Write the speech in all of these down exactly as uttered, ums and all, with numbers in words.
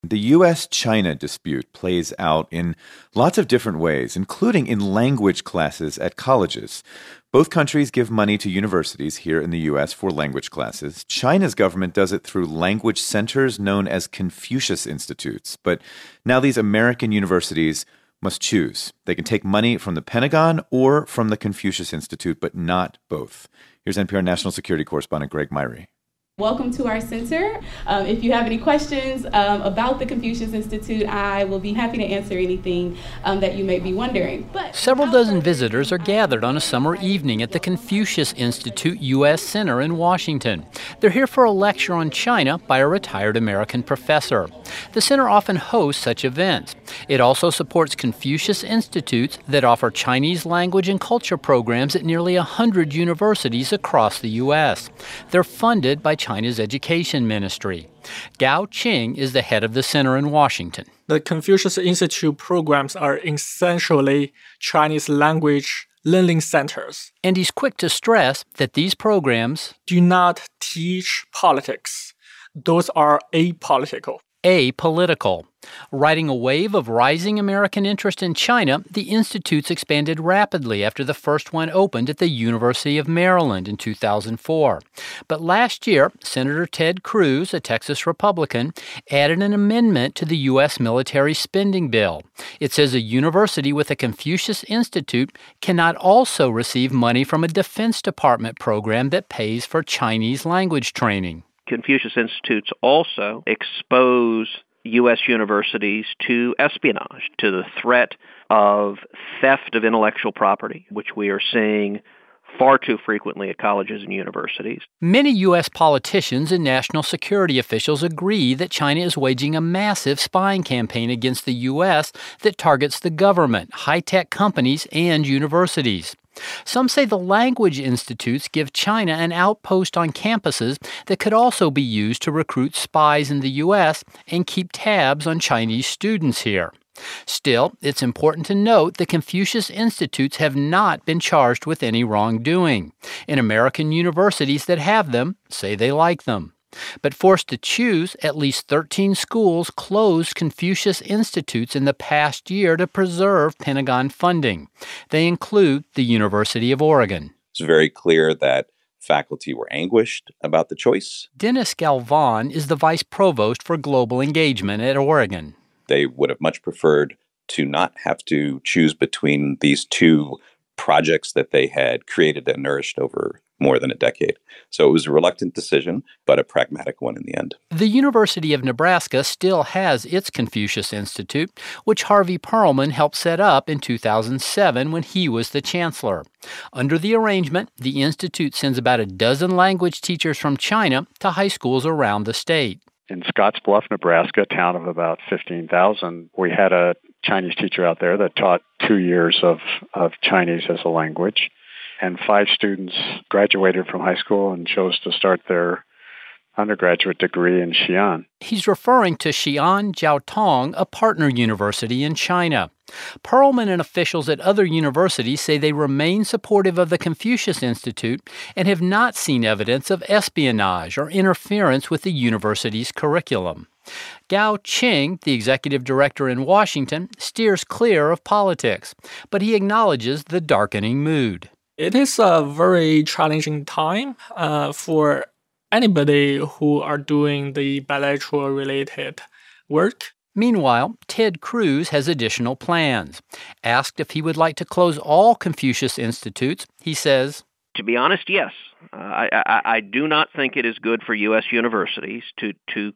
The U S China dispute plays out in lots of different ways, including in language classes at colleges. Both countries give money to universities here in the U S for language classes. China's government does it through language centers known as Confucius Institutes. But now these American universities must choose. They can take money from the Pentagon or from the Confucius Institute, but not both. Here's N P R national security correspondent Greg Myrie. Welcome to our center. Um, if you have any questions um, about the Confucius Institute, I will be happy to answer anything um, that you may be wondering. But Several dozen visitors are gathered on a summer evening at the Confucius Institute U S Center in Washington. They're here for a lecture on China by a retired American professor. The center often hosts such events. It also supports Confucius Institutes that offer Chinese language and culture programs at nearly one hundred universities across the U S. They're funded by China's education ministry. Gao Qing is the head of the center in Washington. The Confucius Institute programs are essentially Chinese language learning centers. And he's quick to stress that these programs do not teach politics. Those are apolitical. Apolitical. Riding a wave of rising American interest in China, the institutes expanded rapidly after the first one opened at the University of Maryland in two thousand four. But last year, Senator Ted Cruz, a Texas Republican, added an amendment to the U S military spending bill. It says a university with a Confucius Institute cannot also receive money from a Defense Department program that pays for Chinese language training. Confucius Institutes also expose U S universities to espionage, to the threat of theft of intellectual property, which we are seeing far too frequently at colleges and universities. Many U S politicians and national security officials agree that China is waging a massive spying campaign against the U S that targets the government, high-tech companies, and universities. Some say the language institutes give China an outpost on campuses that could also be used to recruit spies in the U S and keep tabs on Chinese students here. Still, it's important to note the Confucius Institutes have not been charged with any wrongdoing, and American universities that have them say they like them. But forced to choose, at least thirteen schools closed Confucius Institutes in the past year to preserve Pentagon funding. They include the University of Oregon. It's very clear that faculty were anguished about the choice. Dennis Galvan is the vice provost for global engagement at Oregon. They would have much preferred to not have to choose between these two projects that they had created and nourished over more than a decade. So it was a reluctant decision, but a pragmatic one in the end. The University of Nebraska still has its Confucius Institute, which Harvey Perlman helped set up in two thousand seven when he was the chancellor. Under the arrangement, the institute sends about a dozen language teachers from China to high schools around the state. In Scottsbluff, Nebraska, a town of about fifteen thousand, we had a Chinese teacher out there that taught two years of, of Chinese as a language. And five students graduated from high school and chose to start their undergraduate degree in Xi'an. He's referring to Xi'an Jiaotong, a partner university in China. Perlman and officials at other universities say they remain supportive of the Confucius Institute and have not seen evidence of espionage or interference with the university's curriculum. Gao Qing, the executive director in Washington, steers clear of politics, but he acknowledges the darkening mood. It is a very challenging time uh, for anybody who are doing the bilateral related work. Meanwhile, Ted Cruz has additional plans. Asked if he would like to close all Confucius Institutes, he says, To be honest, yes. Uh, I, I, I do not think it is good for U S universities to, to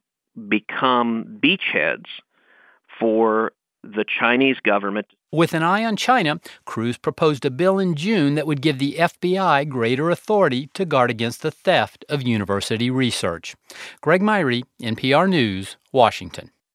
become beachheads for the Chinese government. With an eye on China, Cruz proposed a bill in June that would give the F B I greater authority to guard against the theft of university research. Greg Myrie, N P R News, Washington.